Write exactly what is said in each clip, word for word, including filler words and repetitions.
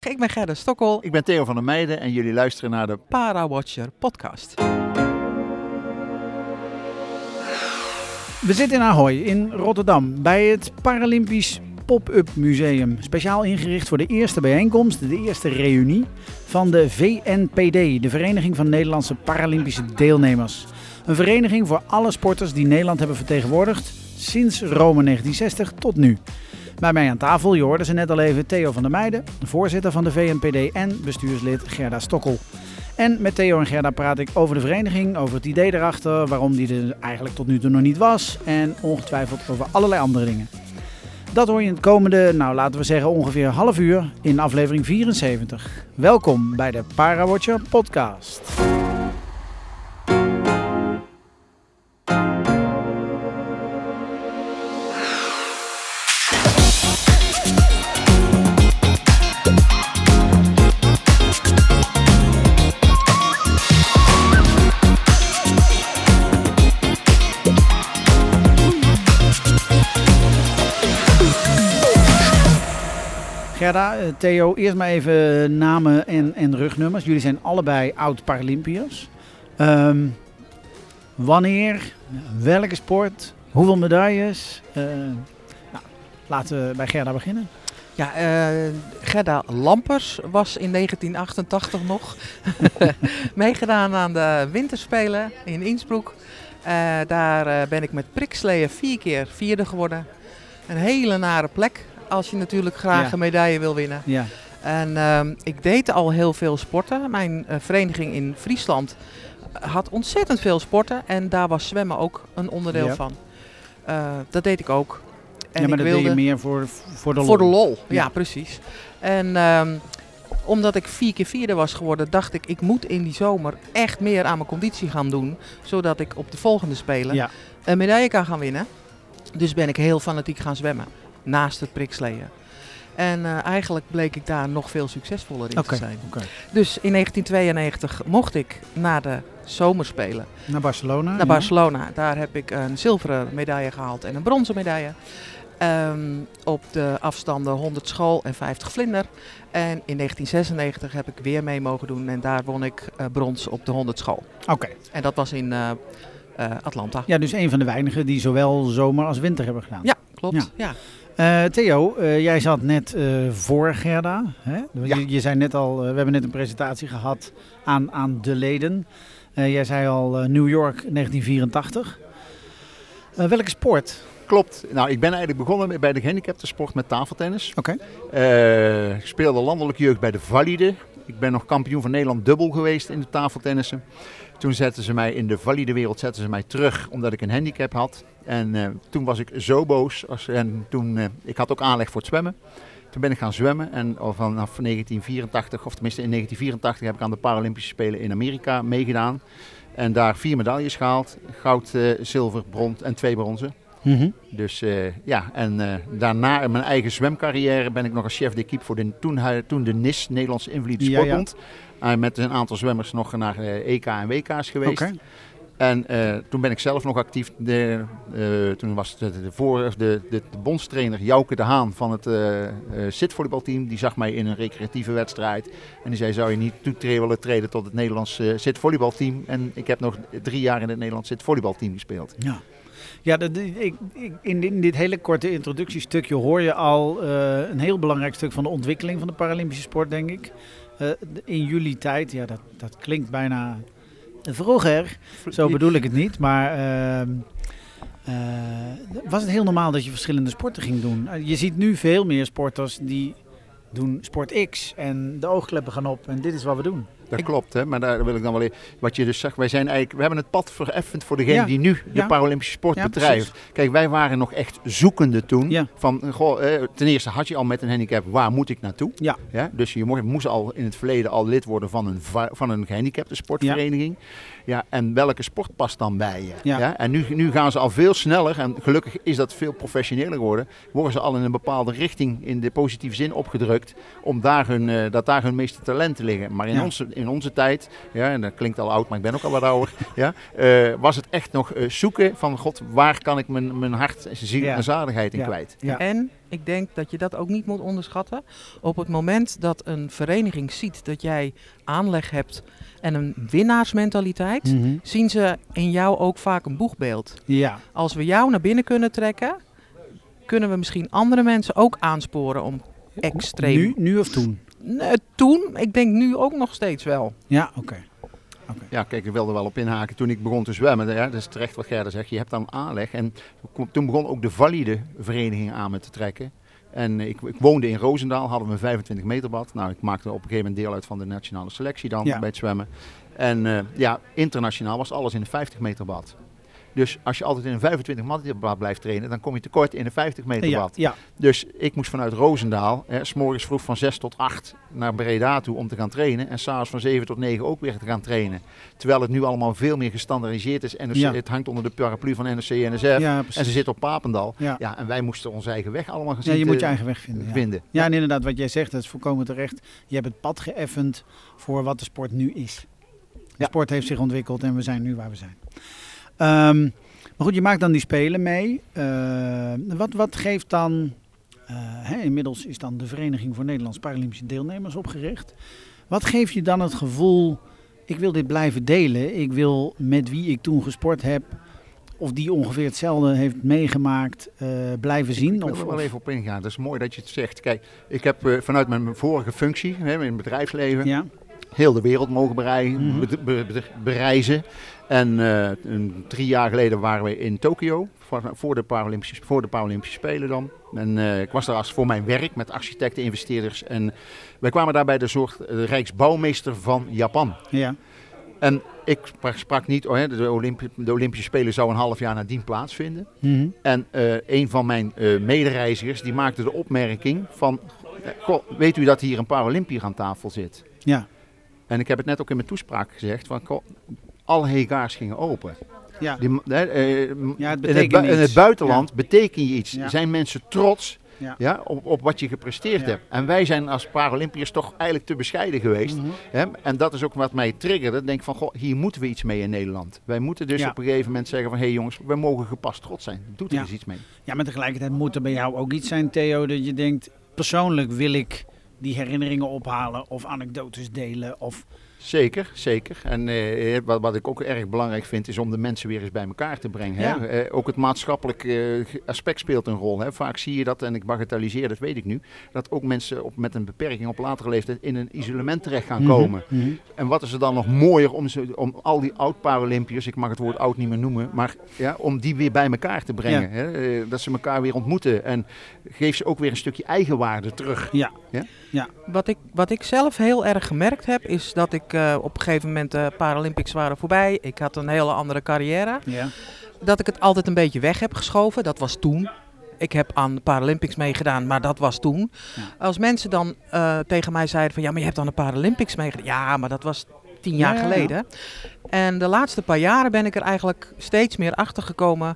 ik ben Gerda Stokkel. Ik ben Theo van der Meijden en jullie luisteren naar de Para-Watcher podcast. We zitten in Ahoy in Rotterdam bij het Paralympisch Pop-up Museum. Speciaal ingericht voor de eerste bijeenkomst, de eerste reunie van de V N P D, de Vereniging van Nederlandse Paralympische Deelnemers. Een vereniging voor alle sporters die Nederland hebben vertegenwoordigd sinds Rome negentien zestig tot nu. Bij mij aan tafel, je hoorde ze net al even, Theo van der Meijden, voorzitter van de V N P D en bestuurslid Gerda Stokkel. En met Theo en Gerda praat ik over de vereniging, over het idee erachter, waarom die er eigenlijk tot nu toe nog niet was en ongetwijfeld over allerlei andere dingen. Dat hoor je in het komende, nou laten we zeggen ongeveer een half uur in aflevering vierenzeventig. Welkom bij de Para-Watcher podcast. Gerda, Theo, eerst maar even namen en, en rugnummers. Jullie zijn allebei oud-Paralympiërs. Um, wanneer, welke sport, hoeveel medailles? Uh, nou, laten we bij Gerda beginnen. Ja, uh, Gerda Lampers was in negentien achtentachtig nog meegedaan aan de winterspelen in Innsbruck. Uh, daar uh, ben ik met priksleeën vier keer vierde geworden. Een hele nare plek. Als je natuurlijk graag ja. een medaille wil winnen. Ja. En uh, ik deed al heel veel sporten. Mijn uh, vereniging in Friesland had ontzettend veel sporten. En daar was zwemmen ook een onderdeel ja. van. Uh, dat deed ik ook. En ja, maar ik dat wilde... deed je meer voor, voor de lol. Voor de lol, ja, ja precies. En uh, omdat ik vier keer vierde was geworden, dacht ik, ik moet in die zomer echt meer aan mijn conditie gaan doen. Zodat ik op de volgende Spelen ja. een medaille kan gaan winnen. Dus ben ik heel fanatiek gaan zwemmen. Naast het priksleeën. En uh, eigenlijk bleek ik daar nog veel succesvoller in okay, te zijn. Okay. Dus in negentien tweeënnegentig mocht ik naar de zomerspelen. Naar Barcelona? Naar ja. Barcelona. Daar heb ik een zilveren medaille gehaald en een bronzen medaille. Um, op de afstanden honderd school en vijftig vlinder. En in negentien zesennegentig heb ik weer mee mogen doen en daar won ik uh, brons op de honderd school. Oké. Okay. En dat was in uh, uh, Atlanta. Ja, dus een van de weinigen die zowel zomer als winter hebben gedaan. Ja, klopt. Ja. ja. Uh, Theo, uh, jij zat net uh, voor Gerda. Hè? Ja. Je, je zei net al, uh, we hebben net een presentatie gehad aan, aan de leden. Uh, jij zei al uh, New York negentien vierentachtig. Uh, welke sport? Klopt. Nou, ik ben eigenlijk begonnen bij de gehandicaptensport met tafeltennis. Oké. Okay. Uh, ik speelde landelijke jeugd bij de Valide. Ik ben nog kampioen van Nederland dubbel geweest in de tafeltennissen. Toen zetten ze mij in de valide wereld zetten ze mij terug omdat ik een handicap had. En uh, toen was ik zo boos. Als, en toen, uh, ik had ook aanleg voor het zwemmen. Toen ben ik gaan zwemmen en vanaf negentien vierentachtig, of tenminste in negentien vierentachtig heb ik aan de Paralympische Spelen in Amerika meegedaan. En daar vier medailles gehaald. Goud, uh, zilver, brons en twee bronzen. Mm-hmm. Dus uh, ja, en uh, daarna in mijn eigen zwemcarrière ben ik nog als chef d'équipe voor de, toen, toen de N I S, Nederlandse Invalide Sportbond. Ja, ja. Uh, met een aantal zwemmers nog naar uh, E K en W K's geweest. Okay. En uh, toen ben ik zelf nog actief. De, uh, toen was de, de, voor, de, de, de bondstrainer Jouke de Haan van het uh, uh, zitvolleybalteam. Die zag mij in een recreatieve wedstrijd. En die zei, zou je niet toe willen treden tot het Nederlands uh, zitvolleybalteam? En ik heb nog drie jaar in het Nederlands zitvolleybalteam gespeeld. Ja. Ja, dat, ik, ik, in, in dit hele korte introductiestukje hoor je al uh, een heel belangrijk stuk van de ontwikkeling van de Paralympische sport, denk ik. Uh, in jullie tijd, ja, dat, dat klinkt bijna vroeger, zo bedoel ik het niet, maar uh, uh, was het heel normaal dat je verschillende sporten ging doen? Uh, je ziet nu veel meer sporters die doen sport X en de oogkleppen gaan op en dit is wat we doen. Dat klopt, hè? Maar daar wil ik dan wel even. Wat je dus zegt, wij zijn eigenlijk, we hebben het pad vereffend voor degene ja. die nu de ja. Paralympische sport ja, bedrijft. Precies. Kijk, wij waren nog echt zoekende toen. Ja. Van, goh, eh, ten eerste had je al met een handicap, waar moet ik naartoe? Ja. Ja? Dus je moest, moest al in het verleden al lid worden van een, van een gehandicapte sportvereniging. Ja. Ja, en welke sport past dan bij je? Ja. Ja? En nu, nu gaan ze al veel sneller, en gelukkig is dat veel professioneler geworden, worden ze al in een bepaalde richting in de positieve zin opgedrukt, om daar hun, uh, dat daar hun meeste talenten liggen. Maar in, ja. onze, in onze tijd, ja, en dat klinkt al oud, maar ik ben ook al wat ouder, ja, uh, was het echt nog uh, zoeken van god, waar kan ik mijn, mijn hart, ziel ja. en zaligheid in ja. kwijt. Ja. En ik denk dat je dat ook niet moet onderschatten. Op het moment dat een vereniging ziet dat jij aanleg hebt en een winnaarsmentaliteit, mm-hmm. zien ze in jou ook vaak een boegbeeld. Ja. Als we jou naar binnen kunnen trekken, kunnen we misschien andere mensen ook aansporen om extreem... Nu, nu of toen? Nee, toen, ik denk nu ook nog steeds wel. Ja, oké. Okay. Okay. Ja, kijk, ik wilde wel op inhaken toen ik begon te zwemmen. Ja, dat is terecht wat Gerda zegt. Je hebt dan aanleg. En toen begon ook de valide vereniging aan me te trekken. En ik, ik woonde in Roosendaal, hadden we een vijfentwintig meter bad. Nou, ik maakte op een gegeven moment deel uit van de nationale selectie dan ja. bij het zwemmen. En uh, ja, internationaal was alles in een vijftig meter bad. Dus als je altijd in een vijfentwintig meter bad blijft trainen, dan kom je tekort in een vijftig meter bad. Ja, ja. Dus ik moest vanuit Roosendaal, hè, 's morgens vroeg van zes tot acht naar Breda toe om te gaan trainen. En s'avonds van zeven tot negen ook weer te gaan trainen. Terwijl het nu allemaal veel meer gestandaardiseerd is. N O C, ja. Het hangt onder de paraplu van N O C en N S F. Ja, en ze zitten op Papendal. Ja. Ja, en wij moesten onze eigen weg allemaal gaan Ja, je moet je eigen weg vinden. Ja. vinden. Ja, en inderdaad, wat jij zegt, dat is volkomen terecht. Je hebt het pad geëffend voor wat de sport nu is. De ja. sport heeft zich ontwikkeld en we zijn nu waar we zijn. Um, Maar goed, je maakt dan die Spelen mee. Uh, wat, wat geeft dan... Uh, hè, inmiddels is dan de Vereniging voor Nederlandse Paralympische Deelnemers opgericht. Wat geeft je dan het gevoel... Ik wil dit blijven delen. Ik wil met wie ik toen gesport heb... of die ongeveer hetzelfde heeft meegemaakt... Uh, blijven zien. Ik wil of, er wel even op ingaan. Dat is mooi dat je het zegt. Kijk, ik heb uh, vanuit mijn vorige functie... Hè, in het bedrijfsleven... Ja. heel de wereld mogen bereizen. Mm-hmm. be, be, be, bereizen. En uh, een, drie jaar geleden waren we in Tokio voor, voor, de Paralympische, voor de Paralympische Spelen dan. En uh, ik was daar als voor mijn werk met architecten, investeerders. En wij kwamen daar bij de soort de Rijksbouwmeester van Japan. Ja. En ik sprak, sprak niet, oh, de, Olympi, de Olympische Spelen zou een half jaar nadien plaatsvinden. Mm-hmm. En uh, een van mijn uh, medereizigers die maakte de opmerking van, goh, weet u dat hier een Paralympiër aan tafel zit? Ja. En ik heb het net ook in mijn toespraak gezegd, van, goh, alle hegaars gingen open. Ja. Die, uh, ja, het in, het bu- in het buitenland ja. beteken je iets. Ja. Zijn mensen trots ja. Ja, op, op wat je gepresteerd ja. hebt. En wij zijn als Paralympiërs toch eigenlijk te bescheiden geweest. Mm-hmm. Hè? En dat is ook wat mij triggerde. Denk van, goh, hier moeten we iets mee in Nederland. Wij moeten dus ja. op een gegeven moment zeggen van, hé hey jongens, we mogen gepast trots zijn. Doet er ja. eens iets mee. Ja, maar tegelijkertijd moet er bij jou ook iets zijn, Theo, dat je denkt, persoonlijk wil ik die herinneringen ophalen of anekdotes delen of... Zeker, zeker. En uh, wat, wat ik ook erg belangrijk vind is om de mensen weer eens bij elkaar te brengen. Ja. Hè? Uh, ook het maatschappelijk uh, aspect speelt een rol. Hè? Vaak zie je dat, en ik bagatelliseer, dat weet ik nu, dat ook mensen op, met een beperking op latere leeftijd in een isolement terecht gaan komen. Mm-hmm. En wat is er dan nog mooier om, ze, om al die oud-Paralympiërs, ik mag het woord oud niet meer noemen, maar ja, om die weer bij elkaar te brengen. Ja. Hè? Uh, dat ze elkaar weer ontmoeten en geef ze ook weer een stukje eigenwaarde terug. Ja. Ja? Ja. Wat ik, wat ik zelf heel erg gemerkt heb, is dat ik uh, op een gegeven moment de uh, Paralympics waren voorbij. Ik had een hele andere carrière. Ja. Dat ik het altijd een beetje weg heb geschoven. Dat was toen. Ik heb aan de Paralympics meegedaan, maar dat was toen. Ja. Als mensen dan uh, tegen mij zeiden van ja, maar je hebt aan de Paralympics meegedaan. Ja, maar dat was tien jaar ja, geleden. Ja. En de laatste paar jaren ben ik er eigenlijk steeds meer achter gekomen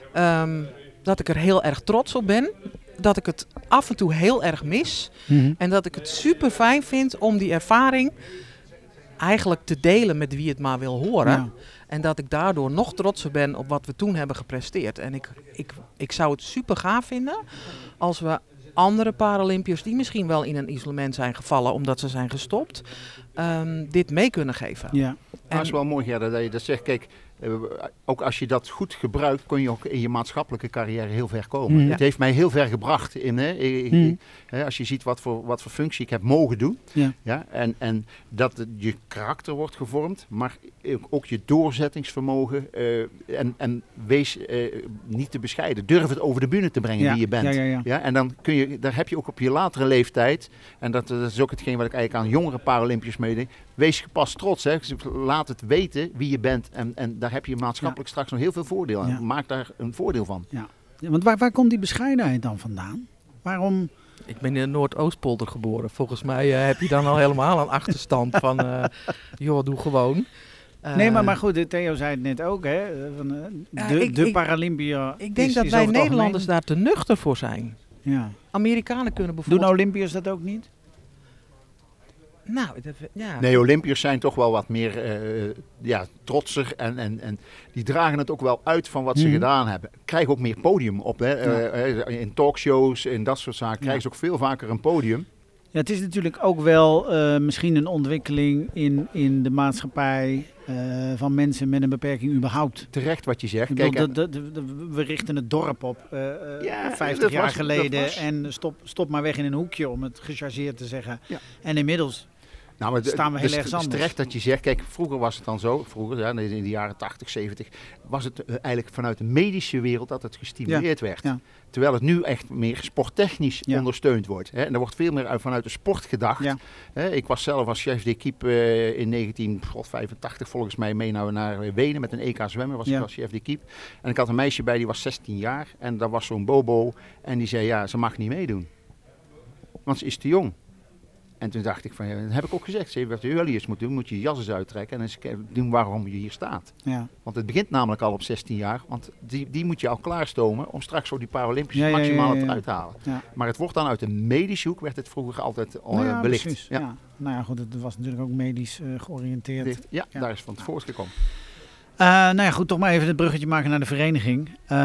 um, dat ik er heel erg trots op ben. Dat ik het af en toe heel erg mis. Mm-hmm. En dat ik het super fijn vind om die ervaring eigenlijk te delen met wie het maar wil horen. Ja. En dat ik daardoor nog trotser ben op wat we toen hebben gepresteerd. En ik, ik, ik zou het super gaaf vinden als we andere Paralympiërs die misschien wel in een isolement zijn gevallen omdat ze zijn gestopt, um, dit mee kunnen geven. Ja. En dat is wel mooi, Gerda, dat je dat zegt. Kijk, uh, ook als je dat goed gebruikt, kun je ook in je maatschappelijke carrière heel ver komen. Mm. Het heeft mij heel ver gebracht. In, hè, ik, mm. hè, als je ziet wat voor, wat voor functie ik heb mogen doen. Ja. Ja, en, en dat je karakter wordt gevormd, maar ook je doorzettingsvermogen. Uh, en, en wees uh, niet te bescheiden. Durf het over de bühne te brengen ja. wie je bent. Ja, ja, ja. Ja, en dan kun je, daar heb je ook op je latere leeftijd, en dat, dat is ook hetgeen wat ik eigenlijk aan jongere Paralympiërs meedeed. Wees gepast trots. Hè. Laat het weten wie je bent. En, en daar heb je maatschappelijk ja. straks nog heel veel voordeel aan. Ja. Maak daar een voordeel van. Ja. Ja, want waar, waar komt die bescheidenheid dan vandaan? Waarom? Ik ben in de Noordoostpolder geboren. Volgens mij uh, heb je dan al helemaal een achterstand van, uh, joh, doe gewoon. Uh, nee, maar, maar goed, Theo zei het net ook, hè. Van, uh, de uh, ik, de ik, Paralympiër Ik denk is, dat is wij Nederlanders daar te nuchter voor zijn. Ja. Amerikanen kunnen bijvoorbeeld... Doen Olympiërs dat ook niet? Nou, dat, ja. Nee, Olympiërs zijn toch wel wat meer uh, ja, trotser en, en, en die dragen het ook wel uit van wat ze mm. gedaan hebben. Krijgen ook meer podium op. Hè? Ja. Uh, in talkshows en dat soort zaken krijgen ja. ze ook veel vaker een podium. Ja, het is natuurlijk ook wel uh, misschien een ontwikkeling in, in de maatschappij uh, van mensen met een beperking überhaupt. Terecht wat je zegt. Kijk, bedoel, de, de, de, de, we richten het dorp op uh, ja, vijftig jaar was, geleden en stop, stop maar weg in een hoekje om het gechargeerd te zeggen. Ja. En inmiddels nou, maar staan we heel erg anders. Het is terecht dat je zegt, kijk, vroeger was het dan zo, vroeger ja, in de jaren tachtig, zeventig, was het uh, eigenlijk vanuit de medische wereld dat het gestimuleerd ja. werd. Ja. Terwijl het nu echt meer sporttechnisch ja. ondersteund wordt. Hè? En er wordt veel meer uit, vanuit de sport gedacht. Ja. Hè? Ik was zelf als chef d'équipe uh, in negentien vijfentachtig volgens mij mee naar, naar Wenen met een E K zwemmen. Was ja. ik als chef d'équipe. En ik had een meisje bij, die was zestien jaar. En daar was zo'n bobo. En die zei, ja, ze mag niet meedoen. Want ze is te jong. En toen dacht ik van, ja, dat heb ik ook gezegd. Ze wat jullie eens moet doen, moet je je jas eens uittrekken en eens doen waarom je hier staat. Ja. Want het begint namelijk al op zestien jaar, want die, die moet je al klaarstomen om straks zo die Paralympische ja, maximale ja, ja, ja. eruit te halen. Ja. Maar het wordt dan uit de medische hoek, werd het vroeger altijd nou ja, belicht. Ja. Ja. Nou ja, goed, het was natuurlijk ook medisch uh, georiënteerd. Dicht. Ja, ja, daar is van het ja. voortgekomen. Uh, nou ja, goed, toch maar even het bruggetje maken naar de vereniging.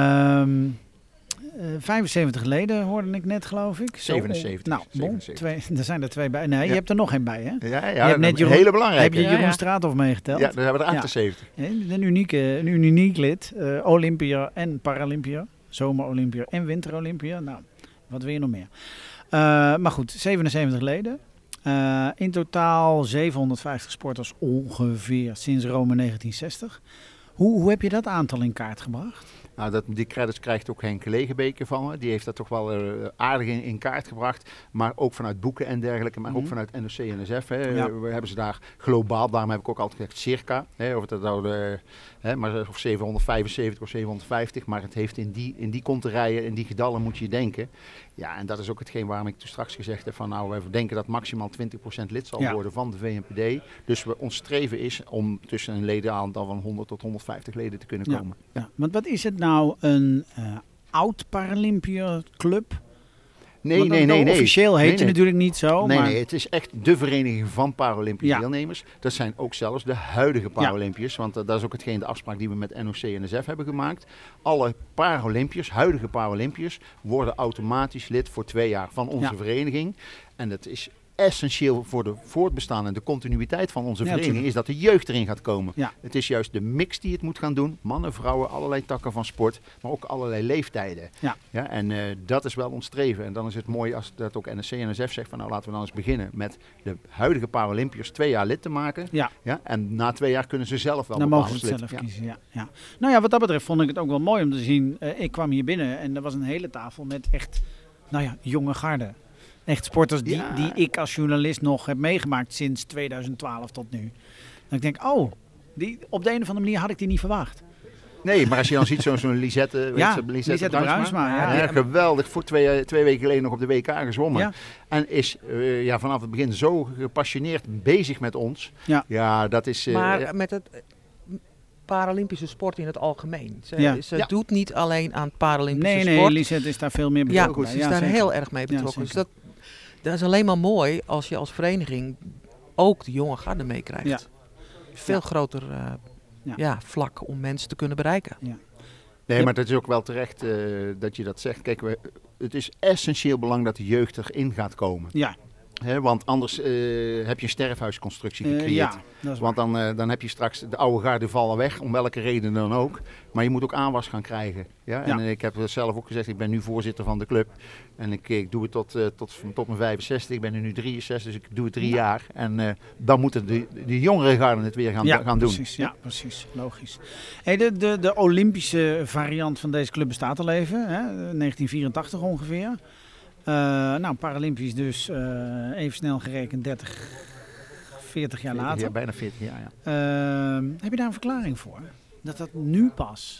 Um, Uh, vijfenzeventig leden hoorde ik net, geloof ik. zevenenzeventig. Nou, bon, twee, er zijn er twee bij. Nee, ja. je hebt er nog één bij, hè? Ja, ja, je hebt net Jeroen, hele belangrijke. Heb je Jeroen ja, ja. Straathof meegeteld? Ja, daar hebben we er achtenzeventig. Ja. Een, unieke, een uniek lid. Uh, Olympiër en Paralympiër. Zomerolympiër en Winterolympiër. Nou, wat wil je nog meer? Uh, maar goed, zevenenzeventig leden. Uh, in totaal zevenhonderdvijftig sporters ongeveer sinds Rome negentien zestig. Hoe, hoe heb je dat aantal in kaart gebracht? Nou, dat, die credits krijgt ook Henk Legenbeker van me. Die heeft dat toch wel uh, aardig in, in kaart gebracht. Maar ook vanuit boeken en dergelijke. Maar mm-hmm. ook vanuit N O C N S F. Hè. Ja. We hebben ze daar globaal. Daarom heb ik ook altijd gezegd circa. Hè, of het nou de, hè, maar of zevenhonderdvijfenzeventig of zevenhonderdvijftig. Maar het heeft in die, in die konterijen, in die gedallen moet je denken. Ja, en dat is ook hetgeen waarom ik toen straks gezegd heb van nou, we denken dat maximaal twintig procent lid zal ja. worden van de V N P D. Dus we, ons streven is om tussen een ledenaantal van honderd tot honderdvijftig leden te kunnen komen. Ja, ja. Want wat is het nou, een uh, oud-Paralympiër club? Nee, nee, nee, nee. Officieel heet nee, het nee. natuurlijk niet zo. Nee, maar... nee, het is echt de vereniging van Paralympische ja. deelnemers. Dat zijn ook zelfs de huidige Paralympiërs. Ja. Want uh, dat is ook hetgeen de afspraak die we met N O C N S F hebben gemaakt. Alle Paralympiërs, huidige Paralympiërs, worden automatisch lid voor twee jaar van onze ja. vereniging. En dat is essentieel voor de voortbestaan en de continuïteit van onze ja, vereniging is dat de jeugd erin gaat komen. Ja. Het is juist de mix die het moet gaan doen. Mannen, vrouwen, allerlei takken van sport, maar ook allerlei leeftijden. Ja. Ja, en uh, dat is wel ons streven. En dan is het mooi als dat ook N O C N S F zegt van nou laten we dan eens beginnen met de huidige Paralympiërs twee jaar lid te maken. Ja. Ja, en na twee jaar kunnen ze zelf wel dan mogen ze het zelf ja. kiezen. Ja. Ja. Nou ja, wat dat betreft vond ik het ook wel mooi om te zien. Uh, ik kwam hier binnen en er was een hele tafel met echt nou ja, jonge garden. Echt sporters die, ja. die ik als journalist nog heb meegemaakt sinds tweeduizend twaalf tot nu. Dan denk ik, oh, die, op de een of andere manier had ik die niet verwacht. Nee, maar als je dan ziet zo'n, zo'n Lisette, ja, weet je, Lisette, Lisette Bruinsma. Bruinsma Ja, ja, ja, geweldig, voor twee, twee weken geleden nog op de W K gezwommen. Ja. En is uh, ja, vanaf het begin zo gepassioneerd bezig met ons. Ja, ja dat is... Uh, maar ja. met het... Paralympische sport in het algemeen. Ze, ja. ze ja. doet niet alleen aan Paralympische nee, nee, sport. Nee, Lisette is daar veel meer betrokken ja, bij. Ze is ja, daar zeker. heel erg mee betrokken. Ja, dus dat, dat is alleen maar mooi als je als vereniging ook de jonge garde meekrijgt. Ja. Veel ja. groter uh, ja. Ja, vlak om mensen te kunnen bereiken. Ja. Nee, maar het is ook wel terecht uh, dat je dat zegt. Kijk, we, het is essentieel belang dat de jeugd erin gaat komen. Ja. He, want anders uh, heb je een sterfhuisconstructie gecreëerd. Uh, ja, dat is want dan, uh, dan heb je straks de oude garde vallen weg, om welke reden dan ook. Maar je moet ook aanwas gaan krijgen. Ja? En ja. ik heb zelf ook gezegd, ik ben nu voorzitter van de club. En ik, ik doe het tot, uh, tot, tot mijn vijfenzestig, ik ben nu drieënzestig, dus ik doe het drie ja. jaar. En uh, dan moeten de, de jongere garden het weer gaan, ja, gaan doen. Precies, ja, precies. Logisch. Hey, de, de, de Olympische variant van deze club bestaat al even, hè? negentien vierentachtig ongeveer. Uh, nou, Paralympisch dus uh, even snel gerekend dertig, veertig jaar later. Ja, bijna veertig jaar, ja. Uh, heb je daar een verklaring voor? Dat dat nu pas...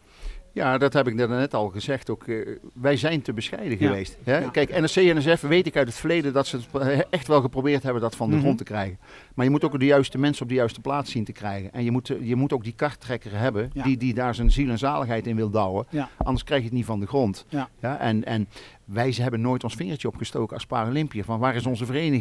Ja, dat heb ik net al gezegd. Ook, uh, wij zijn te bescheiden ja. geweest. Hè? Ja. Kijk, N O C N S F weet ik uit het verleden dat ze het echt wel geprobeerd hebben dat van de mm-hmm. grond te krijgen. Maar je moet ook de juiste mensen op de juiste plaats zien te krijgen. En je moet, je moet ook die karttrekker hebben ja. die, die daar zijn ziel en zaligheid in wil douwen. Ja. Anders krijg je het niet van de grond. Ja. Ja, en, en wij hebben nooit ons vingertje opgestoken als Paralympiër. Van waar is onze vereniging?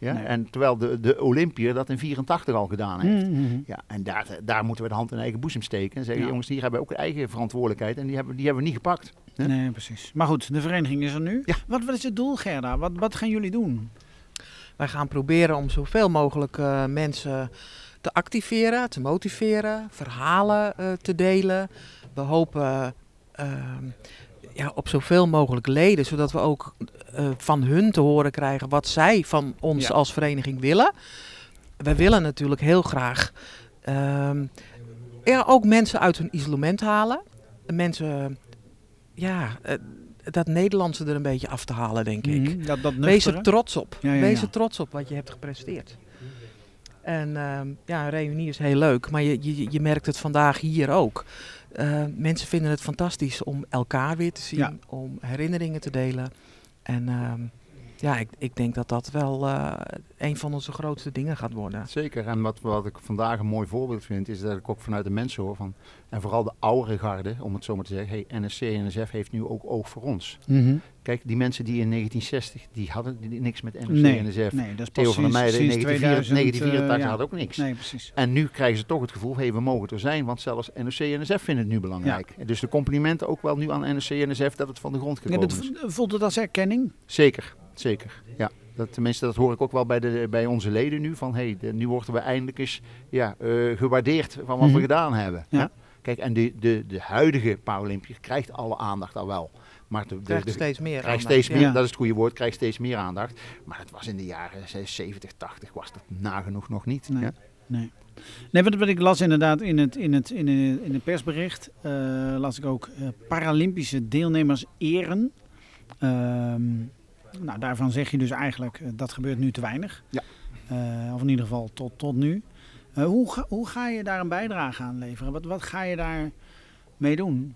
Ja? Nee. En terwijl de, de Olympiër dat in vierentachtig al gedaan heeft. Mm-hmm. Ja, en daar, daar moeten we de hand in eigen boezem steken. En zeggen, Ja. jongens, hier hebben we ook een eigen verantwoordelijkheid. En die hebben, die hebben we niet gepakt. Hè? Nee, precies. Maar goed, de vereniging is er nu. Ja. Wat, wat is het doel, Gerda? Wat, wat gaan jullie doen? Wij gaan proberen om zoveel mogelijk uh, mensen te activeren, te motiveren, verhalen uh, te delen. We hopen uh, ja, op zoveel mogelijk leden, zodat we ook uh, van hun te horen krijgen wat zij van ons ja. als vereniging willen. We willen natuurlijk heel graag uh, ja, ook mensen uit hun isolement halen. Mensen, ja... Uh, dat Nederlandse er een beetje af te halen, denk ik. Mm-hmm. dat, dat Wees er trots op. Ja, ja, ja. Wees er trots op wat je hebt gepresteerd. En uh, ja, een reunie is heel leuk, maar je, je, je merkt het vandaag hier ook. Uh, mensen vinden het fantastisch om elkaar weer te zien, ja. om herinneringen te delen. En uh, ja, ik, ik denk dat dat wel uh, een van onze grootste dingen gaat worden. Zeker, en wat, wat ik vandaag een mooi voorbeeld vind, is dat ik ook vanuit de mensen hoor, van, en vooral de oudere garde, om het zo maar te zeggen, hey, N S C en N S F heeft nu ook oog voor ons. Mm-hmm. Kijk, die mensen die in negentien zestig, die hadden die, niks met N S C nee, en N S F. Nee, dat is Theo van der Meijden in negentien vierentachtig uh, ja. had ook niks. Nee, precies. En nu krijgen ze toch het gevoel, hey, we mogen er zijn, want zelfs N S C en N S F vinden het nu belangrijk. Ja. Dus de complimenten ook wel nu aan N S C en N S F dat het van de grond gekomen ja, dat is. Voelt het als erkenning? Zeker, zeker, ja. Dat, tenminste, dat hoor ik ook wel bij, de, bij onze leden nu. Van, hey, de, nu worden we eindelijk eens ja, uh, gewaardeerd van wat mm-hmm. we gedaan hebben. Ja. Ja? Kijk, en de, de, de huidige Paralympiër krijgt alle aandacht al wel. Maar de, de, krijgt de, steeds meer krijgt aandacht. Steeds meer, ja. Dat is het goede woord, krijgt steeds meer aandacht. Maar het was in de jaren zeventig, tachtig was dat nagenoeg nog niet. Nee. Ja? Nee. Nee, wat, wat ik las inderdaad in het, in het, in het, in het persbericht, uh, las ik ook uh, Paralympische deelnemers eren. Um, Nou, daarvan zeg je dus eigenlijk, uh, dat gebeurt nu te weinig. Ja. Uh, of in ieder geval tot, tot nu. Uh, hoe, ga, hoe ga je daar een bijdrage aan leveren? Wat, wat ga je daar mee doen?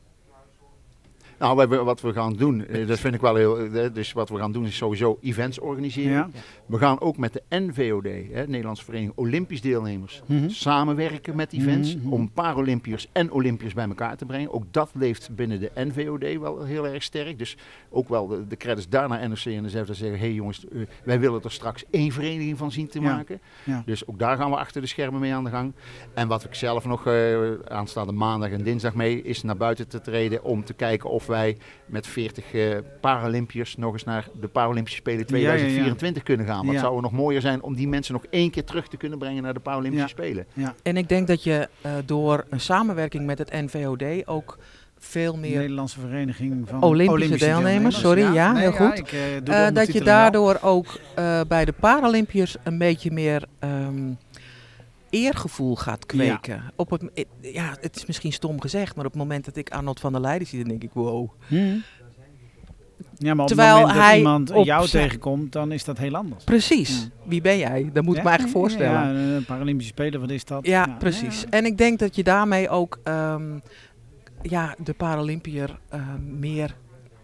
Nou, wat we gaan doen, dat vind ik wel heel... Dus wat we gaan doen is sowieso events organiseren. Ja. We gaan ook met de N V O D, hè, Nederlandse Vereniging Olympisch Deelnemers, mm-hmm. samenwerken met events mm-hmm. om Paralympiërs en Olympiërs bij elkaar te brengen. Ook dat leeft binnen de N V O D wel heel erg sterk. Dus ook wel de, de credits daar naar N O C en N S F dat zeggen, hé hey jongens, uh, wij willen er straks één vereniging van zien te ja. maken. Ja. Dus ook daar gaan we achter de schermen mee aan de gang. En wat ik zelf nog uh, aanstaande maandag en dinsdag mee is naar buiten te treden om te kijken of wij met veertig uh, Paralympiërs nog eens naar de Paralympische Spelen tweeduizend vierentwintig ja, ja, ja. kunnen gaan. Wat ja. zou er nog mooier zijn om die mensen nog één keer terug te kunnen brengen naar de Paralympische ja. Spelen. Ja. En ik denk dat je uh, door een samenwerking met het N V O D ook veel meer... Nederlandse Vereniging van Olympische, Olympische deelnemers, deelnemers. sorry, ja, ja nee, heel ja, goed. Ik, uh, uh, dat je daardoor wel. ook uh, bij de Paralympiërs een beetje meer... Um, eergevoel gaat kweken. Ja. Op het, ja, het is misschien stom gezegd, maar op het moment dat ik Arnold van der Leijden zie, dan denk ik, wow. Hmm. Ja, maar op Terwijl het moment dat hij iemand jou zijn... tegenkomt, dan is dat heel anders. Precies. Ja. Wie ben jij? Dat moet ja? ik me eigenlijk voorstellen. Ja, een Paralympische Spelen, wat is dat? Ja, ja. precies. Ja. En ik denk dat je daarmee ook um, ja, de Paralympiër uh, meer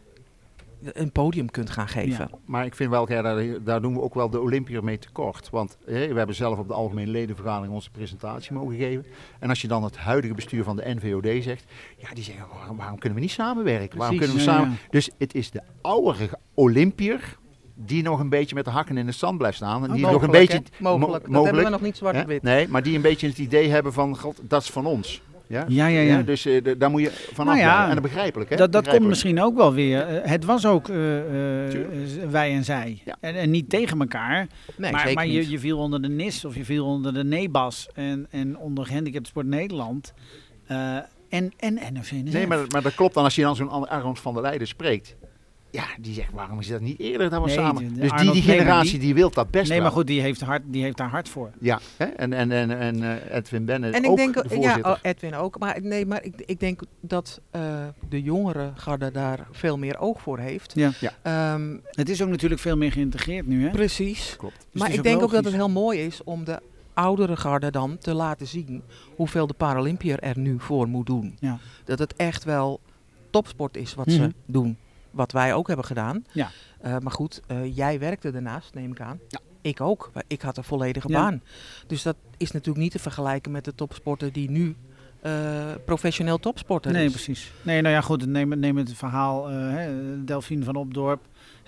een podium kunt gaan geven. Ja, maar ik vind wel, daar, daar doen we ook wel de Olympiër mee tekort. Want hé, we hebben zelf op de algemene ledenvergadering onze presentatie mogen geven. En als je dan het huidige bestuur van de N V O D zegt, ja, die zeggen, waarom, waarom kunnen we niet samenwerken? Precies, waarom kunnen we ja, samen? Ja. Dus het is de oudere Olympiër die nog een beetje met de hakken in de zand blijft staan. En oh, die mogelijk, nog een beetje, hè? Mogelijk, mo- dat mogelijk hebben we nog niet zwart op wit. Nee, maar die een beetje het idee hebben van, god, dat is van ons. Ja, ja, ja. ja. ja dus uh, de, daar moet je vanaf nou ja, blijven. En dat begrijpelijk, hè? Dat, dat begrijpelijk. komt misschien ook wel weer. Uh, het was ook uh, uh, wij en zij. Ja. En, en niet tegen elkaar. Nee, maar maar je, je, je viel onder de N I S of je viel onder de NEBAS en, en onder Gehandicapten Sport Nederland. Uh, en, en N O C N S F. Nee, maar, maar dat klopt dan als je dan zo'n Arnold van der Leijden spreekt. Ja, die zegt, waarom is dat niet eerder dan we nee, samen... De, de dus die, die generatie, die, die wil dat best Nee, wel. maar goed, die heeft, hard, die heeft daar hard voor. Ja, hè? en, en, en, en uh, Edwin Bennett en ik ook, denk, de voorzitter. Ja, oh, Edwin ook. Maar, nee, maar ik, ik denk dat uh, de jongere garde daar veel meer oog voor heeft. Ja. Ja. Um, het is ook natuurlijk veel meer geïntegreerd nu, hè? Precies. Klopt. Dus maar ik denk logisch. ook dat het heel mooi is om de oudere garde dan te laten zien hoeveel de Paralympiër er nu voor moet doen. Ja. Dat het echt wel topsport is wat mm-hmm. ze doen. Wat wij ook hebben gedaan. Ja. Uh, maar goed, uh, jij werkte daarnaast, neem ik aan. Ja. Ik ook. Ik had een volledige ja. baan. Dus dat is natuurlijk niet te vergelijken met de topsporter die nu uh, professioneel topsporter nee, is. Nee, precies. Nee, nou ja, goed. Neem, neem het verhaal uh, hè, Delphine van Opdorp.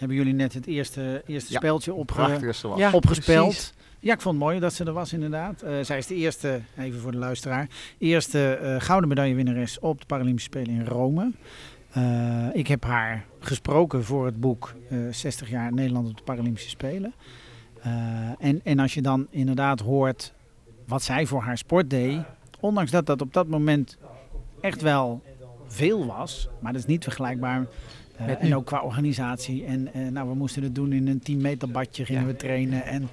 hebben jullie net het eerste, eerste Ja, speeltje opge, Ja, opgespeld. precies. Ja, ik vond het mooi dat ze er was inderdaad. Uh, zij is de eerste, even voor de luisteraar, eerste uh, gouden medaillewinnares op de Paralympische Spelen in Rome. Uh, ik heb haar gesproken voor het boek uh, zestig jaar Nederland op de Paralympische Spelen. Uh, en, en als je dan inderdaad hoort wat zij voor haar sport deed, ondanks dat dat op dat moment echt wel veel was, maar dat is niet vergelijkbaar. Uh, en ook qua organisatie. En uh, nou, we moesten het doen in een tien meter badje, gingen ja. we trainen. En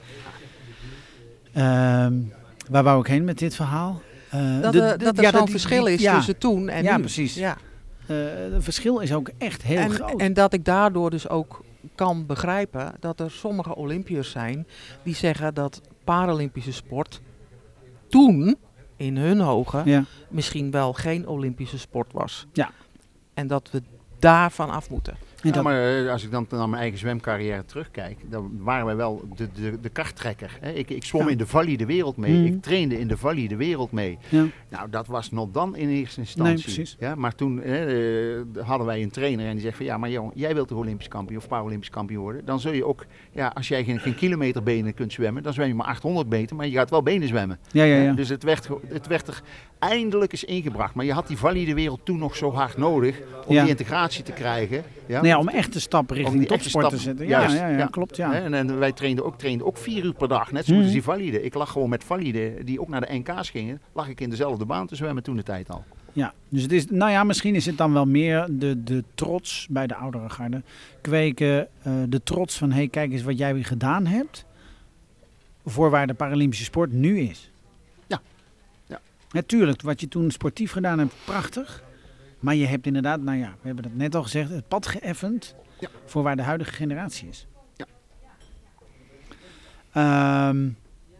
uh, waar wou ik heen met dit verhaal? Uh, dat, de, de, dat er ja, zo'n dat, verschil is ja. tussen toen en ja, nu. Precies. Ja, precies. Uh, het verschil is ook echt heel en, groot. En dat ik daardoor dus ook kan begrijpen dat er sommige Olympiërs zijn die zeggen dat Paralympische sport toen, in hun ogen, ja. misschien wel geen Olympische sport was. Ja. En dat we daarvan af moeten. Ja, maar als ik dan naar mijn eigen zwemcarrière terugkijk, dan waren wij wel de, de, de karttrekker. Hè. Ik, ik zwom ja. in de Valley de wereld mee. Mm. Ik trainde in de Valley de wereld mee. Ja. Nou, dat was nog dan in eerste instantie. Nee, precies. Ja, maar toen hè, uh, hadden wij een trainer en die zegt van ja, maar jongen, jij wilt toch Olympisch kampioen of Paralympisch kampioen worden? Dan zul je ook, ja, als jij geen, geen kilometer benen kunt zwemmen, dan zwem je maar achthonderd meter, maar je gaat wel benen zwemmen. Ja, ja, ja. Ja, dus het werd, het werd er eindelijk eens ingebracht. Maar je had die Valley de wereld toen nog zo hard nodig om ja. die integratie te krijgen. Ja, nee, om echt te stappen richting topsport te zetten. Ja, ja, ja, ja, klopt. Ja. En, en wij trainden ook, trainden ook vier uur per dag, net zoals mm-hmm. die valide. Ik lag gewoon met valide, die ook naar de N K's gingen, lag ik in dezelfde baan te zwemmen toen de tijd al. Ja, dus het is, nou ja, misschien is het dan wel meer de, de trots bij de oudere garde kweken. Uh, de trots van, hé, hey, kijk eens wat jij weer gedaan hebt voor waar de Paralympische sport nu is. Ja. ja. Natuurlijk, wat je toen sportief gedaan hebt, prachtig. Maar je hebt inderdaad, nou ja, we hebben dat net al gezegd, het pad geëffend ja. voor waar de huidige generatie is. Ja, um,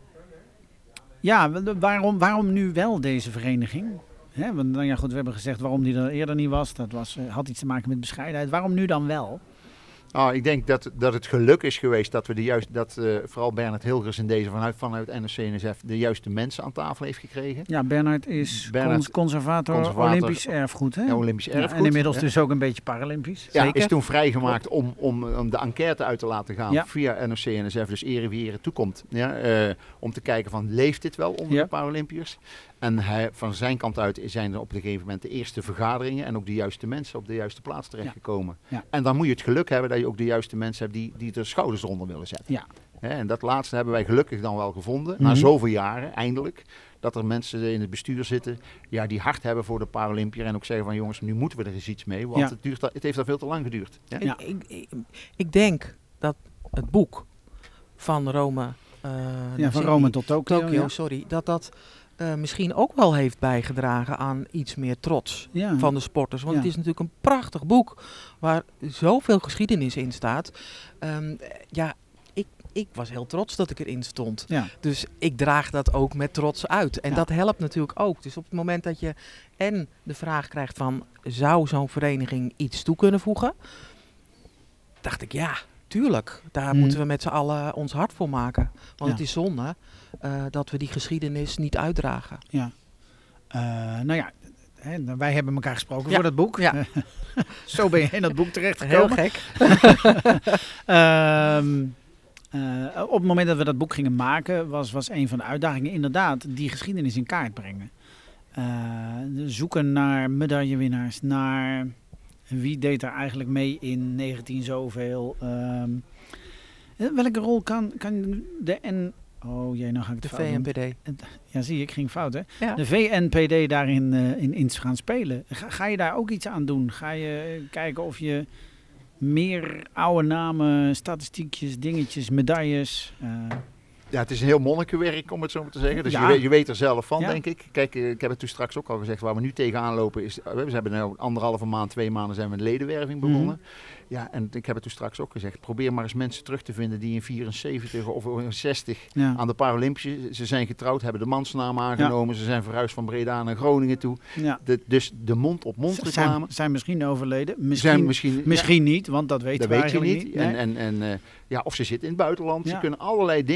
ja waarom, waarom nu wel deze vereniging? Hè, want nou ja, goed, we hebben gezegd waarom die er eerder niet was. Dat was, had iets te maken met bescheidenheid. Waarom nu dan wel? Oh, ik denk dat, dat het geluk is geweest dat we de juist, dat uh, vooral Bernard Hilgers in deze vanuit, vanuit N O C N S F de juiste mensen aan tafel heeft gekregen. Ja, Bernard is Bernard, conservator, conservator Olympisch erfgoed. Hè? Ja, Olympisch erfgoed. Ja, en inmiddels ja. dus ook een beetje Paralympisch. Ja, Zeker. Is toen vrijgemaakt om, om, om de enquête uit te laten gaan ja. via N O C N S F, dus ere wie ere toekomt. Ja, uh, om te kijken van, leeft dit wel onder ja. de Paralympiërs? En hij, van zijn kant uit zijn er op een gegeven moment de eerste vergaderingen en ook de juiste mensen op de juiste plaats terechtgekomen. Ja. Ja. En dan moet je het geluk hebben dat je ook de juiste mensen hebt die, die de schouders eronder willen zetten. Ja. He, en dat laatste hebben wij gelukkig dan wel gevonden, mm-hmm. na zoveel jaren eindelijk. Dat er mensen in het bestuur zitten ja, die hard hebben voor de Paralympiër en ook zeggen van jongens, nu moeten we er eens iets mee, want ja. het, duurt, het heeft al veel te lang geduurd. Ja? Ja. Ik, ik, ik denk dat het boek van Rome, uh, ja, van Rome tot Tokio, Tokio ja. sorry, dat dat Uh, misschien ook wel heeft bijgedragen aan iets meer trots ja. van de sporters. Want ja. het is natuurlijk een prachtig boek waar zoveel geschiedenis in staat. Um, ja, ik, ik was heel trots dat ik erin stond. Ja. Dus ik draag dat ook met trots uit. En ja. dat helpt natuurlijk ook. Dus op het moment dat je en de vraag krijgt van, zou zo'n vereniging iets toe kunnen voegen? Dacht ik, ja, tuurlijk. Daar hmm. moeten we met z'n allen ons hart voor maken. Want ja. het is zonde uh, dat we die geschiedenis niet uitdragen. Ja. Uh, nou ja, hè, wij hebben elkaar gesproken ja. voor dat boek. Ja. Zo ben je in dat boek terechtgekomen. Heel gek. um, uh, op het moment dat we dat boek gingen maken, was, was een van de uitdagingen inderdaad die geschiedenis in kaart brengen. Uh, zoeken naar medaillewinnaars, naar wie deed er eigenlijk mee in negentien zoveel. Um, welke rol kan, kan de N... Oh jee, nou ga ik het de fout V N P D. doen. Ja, zie je, ik ging fout, hè? Ja. De V N P D daarin uh, in, in gaan spelen. Ga, ga je daar ook iets aan doen? Ga je kijken of je meer oude namen, statistiekjes, dingetjes, medailles... Uh, Ja, het is een heel monnikenwerk, om het zo maar te zeggen. Dus ja. je, weet, je weet er zelf van, ja. denk ik. Kijk, ik heb het toen straks ook al gezegd, waar we nu tegenaan lopen is... We hebben nu anderhalve maand, twee maanden zijn we met ledenwerving begonnen. Mm-hmm. Ja, en ik heb het toen straks ook gezegd. Probeer maar eens mensen terug te vinden die in vierenzeventig of in zestig ja. aan de Paralympische... Ze zijn getrouwd, hebben de mansnaam aangenomen. Ja. Ze zijn verhuisd van Breda naar Groningen toe. Ja. De, dus de mond-op-mond reclame... Zijn, zijn misschien overleden. Misschien, zijn misschien, misschien ja. niet, want dat weten dat we weet eigenlijk je niet. niet. Nee. En, en, en, uh, ja, of ze zitten in het buitenland. Ja. Ze kunnen allerlei dingen... Uh,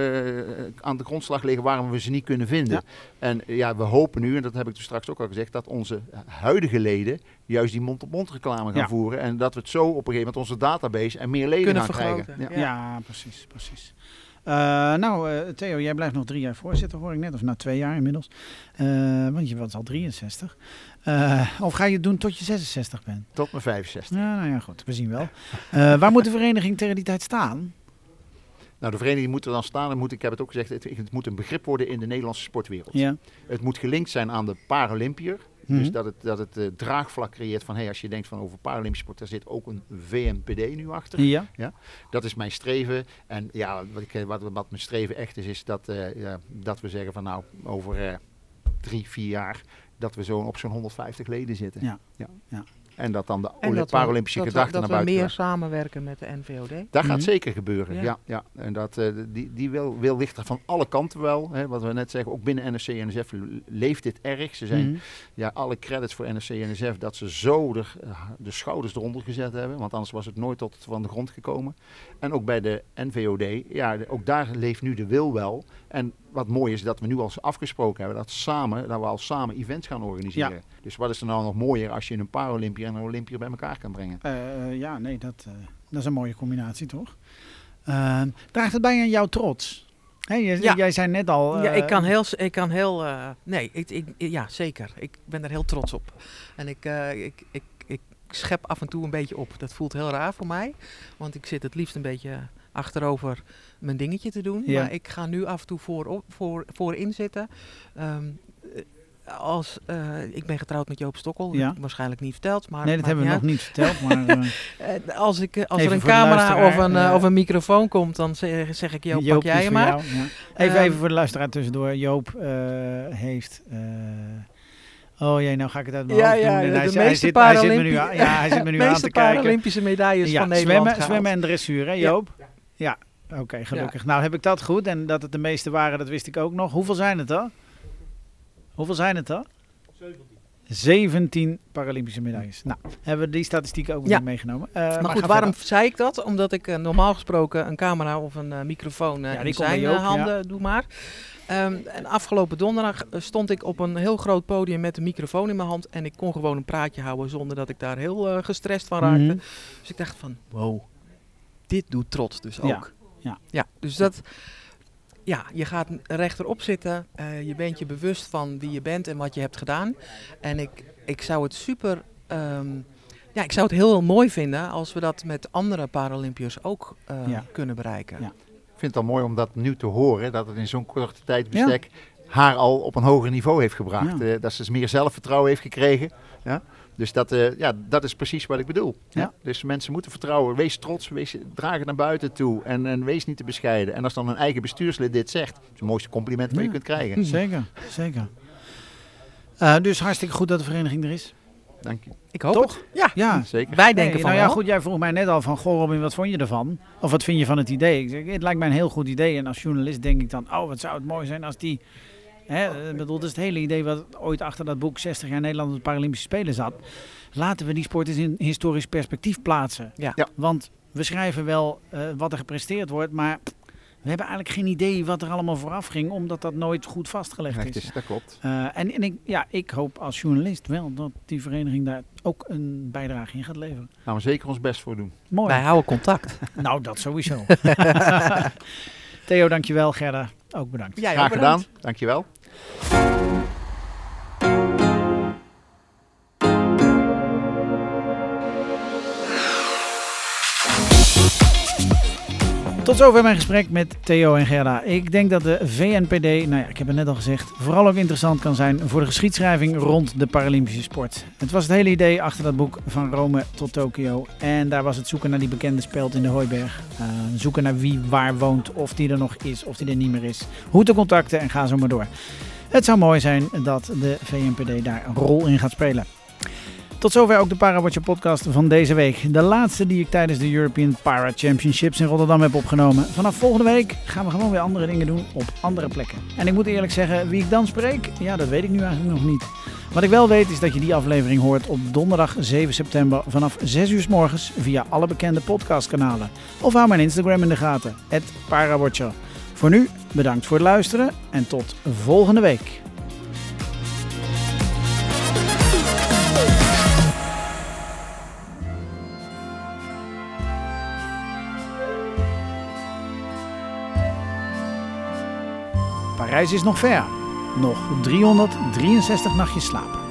uh, aan de grondslag liggen waarom we ze niet kunnen vinden. Ja. En ja, we hopen nu, en dat heb ik dus straks ook al gezegd, dat onze huidige leden juist die mond-op-mond reclame gaan ja. voeren. En dat we het zo op een gegeven moment onze database en meer leden kunnen gaan vergroten. krijgen. Ja, ja. ja precies, precies. Uh, nou, uh, Theo, jij blijft nog drie jaar voorzitter, hoor ik net. Of nou, twee jaar inmiddels. Uh, want je was al drieënzestig. Uh, of ga je het doen tot je zesenzestig bent? Tot mijn vijfenzestig. Ja, nou ja, goed. We zien wel. Uh, waar moet de vereniging tegen die tijd staan? Nou, de vereniging moet er dan staan. En moet, ik heb het ook gezegd, het, het moet een begrip worden in de Nederlandse sportwereld. Ja. Het moet gelinkt zijn aan de Paralympiër. Mm-hmm. Dus dat het, dat het uh, draagvlak creëert van, hey, als je denkt van over Paralympische sport, daar zit ook een V N P D nu achter. Ja. Ja? Dat is mijn streven. En ja, wat, ik, wat, wat mijn streven echt is, is dat, uh, ja, dat we zeggen van nou, over uh, drie, vier jaar, dat we zo op zo'n honderdvijftig leden zitten. Ja. Ja. Ja. En dat dan de en dat Paralympische we, gedachten dat we, naar buiten Dat we meer gaan. samenwerken met de N V O D. Dat mm-hmm. gaat zeker gebeuren, ja. Ja. ja. En dat, uh, die, die wil, wil ligt er van alle kanten wel. Hè, wat we net zeggen, ook binnen N S C en N S F leeft dit erg. Ze zijn, mm-hmm. ja, alle credits voor N S C en N S F dat ze zo de, de schouders eronder gezet hebben. Want anders was het nooit tot van de grond gekomen. En ook bij de N V O D, ja, ook daar leeft nu de wil wel. En wat mooi is dat we nu al afgesproken hebben dat, samen, dat we al samen events gaan organiseren. Ja. Dus wat is er nou nog mooier als je een Paralympiër en een Olympiër bij elkaar kan brengen? Uh, ja, nee, dat, uh, dat is een mooie combinatie, toch? Uh, draagt het bij aan jouw trots? Hey, jij, ja. jij zei net al... Uh, ja, ik kan heel... Ik kan heel uh, nee, ik, ik, ja, zeker. Ik ben er heel trots op. En ik, uh, ik, ik, ik schep af en toe een beetje op. Dat voelt heel raar voor mij. Want ik zit het liefst een beetje achterover mijn dingetje te doen. Ja. Maar ik ga nu af en toe voor, voor, voorin zitten. Um, als, uh, ik ben getrouwd met Joop Stokkel. Ja. Dat waarschijnlijk niet verteld. Maar nee, dat hebben we nog niet verteld. Maar, uh, als ik, als er een camera of een, uh, of een microfoon komt, dan zeg, zeg ik Joop, Joop pak jij hem maar. Jou, ja. Even, um, even voor de luisteraar tussendoor. Joop uh, heeft... Uh, Oh jee, nou ga ik het uit mijn ja, hoofd ja, doen. En de hij, meeste hij, zit, hij zit me nu, aan, ja, hij zit me nu aan te kijken. Paralympische medailles ja, van Nederland zwemmen, zwemmen en dressuur, hè Joop? Ja, ja. Oké, okay, gelukkig. Ja. Nou heb ik dat goed en dat het de meeste waren, dat wist ik ook nog. Hoeveel zijn het dan? Hoeveel zijn het dan? zeventien. zeventien Paralympische medailles. Nou, hebben we die statistieken ook ja. meegenomen. Uh, maar, maar goed, waarom verder. zei ik dat? Omdat ik uh, normaal gesproken een camera of een uh, microfoon uh, ja, in zijn uh, handen ja. doe maar. Um, en afgelopen donderdag uh, stond ik op een heel groot podium met een microfoon in mijn hand. En ik kon gewoon een praatje houden zonder dat ik daar heel uh, gestrest van raakte. Mm-hmm. Dus ik dacht van, wow, dit doet trots dus ook. Ja, ja. ja dus dat... Ja, je gaat rechterop zitten, uh, je bent je bewust van wie je bent en wat je hebt gedaan. En ik, ik zou het super, um, ja, ik zou het heel mooi vinden als we dat met andere Paralympiërs ook uh, ja. kunnen bereiken. Ja. Ik vind het al mooi om dat nu te horen, dat het in zo'n korte tijdbestek ja. haar al op een hoger niveau heeft gebracht. Ja. Uh, dat ze meer zelfvertrouwen heeft gekregen. Ja? Dus dat, uh, ja, dat is precies wat ik bedoel. Ja. Ja? Dus mensen moeten vertrouwen. Wees trots, wees, draag het naar buiten toe. En, en wees niet te bescheiden. En als dan een eigen bestuurslid dit zegt, dat is het mooiste compliment wat ja. je kunt krijgen. Zeker, zeker. Uh, dus hartstikke goed dat de vereniging er is. Dank je. Ik hoop Toch? het. Ja, ja. zeker. Wij denken nee, van nou ja, wel. goed, jij vroeg mij net al van, goh Robin, wat vond je ervan? Of wat vind je van het idee? Ik zeg, het lijkt mij een heel goed idee. En als journalist denk ik dan, oh, wat zou het mooi zijn als die... Hè, ik bedoel, dat is het hele idee wat ooit achter dat boek zestig jaar Nederland op de Paralympische Spelen zat. Laten we die sport eens in historisch perspectief plaatsen. Ja. Ja. Want we schrijven wel uh, wat er gepresteerd wordt, maar we hebben eigenlijk geen idee wat er allemaal vooraf ging, omdat dat nooit goed vastgelegd Recht is. is. Dat klopt. Uh, en en ik, ja, ik hoop als journalist wel dat die vereniging daar ook een bijdrage in gaat leveren. Gaan we zeker ons best voor doen. Mooi. Wij houden contact. Nou, dat sowieso. Theo, dankjewel. Gerda, ook bedankt. Jij Graag ook bedankt. gedaan. Dankjewel. Tot zover mijn gesprek met Theo en Gerda. Ik denk dat de V N P D, nou ja, ik heb het net al gezegd, vooral ook interessant kan zijn voor de geschiedschrijving rond de Paralympische sport. Het was het hele idee achter dat boek Van Rome tot Tokio. En daar was het zoeken naar die bekende speld in de Hooiberg. Uh, zoeken naar wie waar woont, of die er nog is, of die er niet meer is. Hoe te contacten en ga zo maar door. Het zou mooi zijn dat de V N P D daar een rol in gaat spelen. Tot zover ook de Parawatcher podcast van deze week. De laatste die ik tijdens de European Para Championships in Rotterdam heb opgenomen. Vanaf volgende week gaan we gewoon weer andere dingen doen op andere plekken. En ik moet eerlijk zeggen, wie ik dan spreek, ja, dat weet ik nu eigenlijk nog niet. Wat ik wel weet is dat je die aflevering hoort op donderdag zeven september vanaf zes uur 's morgens via alle bekende podcastkanalen. Of hou mijn Instagram in de gaten, at Parawatcher. Voor nu bedankt voor het luisteren en tot volgende week. Parijs is nog ver. Nog driehonderddrieënzestig nachtjes slapen.